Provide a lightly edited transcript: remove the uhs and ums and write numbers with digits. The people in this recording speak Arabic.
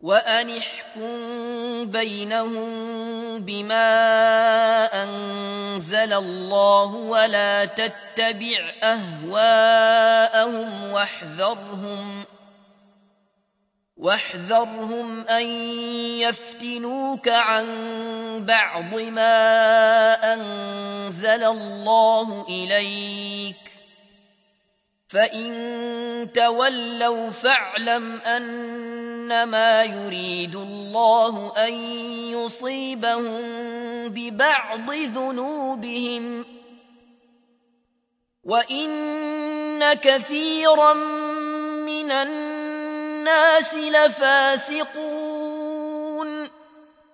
وأن احكم بينهم بما أنزل الله ولا تتبع أهواءهم واحذرهم أن يفتنوك عن بعض ما أنزل الله إليك، فإن تولوا فاعلم أنما يريد الله أن يصيبهم ببعض ذنوبهم وإن كثيرا من الناس لفاسقون.